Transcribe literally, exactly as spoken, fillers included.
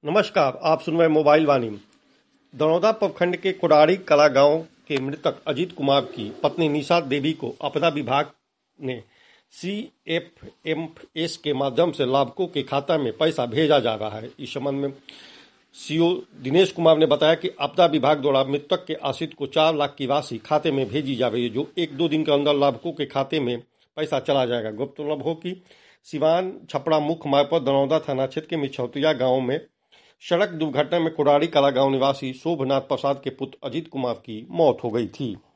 नमस्कार, आप सुन रहे मोबाइल वाणी। दरौदा प्रखंड के कुडारी कला गांव के मृतक अजीत कुमार की पत्नी निशा देवी को आपदा विभाग ने सीएफएमएस के माध्यम से लाभुकों के खाता में पैसा भेजा जा रहा है। इस संबंध में सीओ दिनेश कुमार ने बताया कि आपदा विभाग द्वारा मृतक के आश्रित को चार लाख की राशि खाते में भेजी जा रही है, जो एक दो दिन के अंदर लाभुकों के खाते में पैसा चला जाएगा। गौरतलब हो कि सिवान छपड़ा मुख्य मार्ग पर दरौदा थाना क्षेत्र के मिछौतिया गांव में सड़क दुर्घटना में कुडारी कला गांव निवासी शोभनाथ प्रसाद के पुत्र अजीत कुमार की मौत हो गई थी।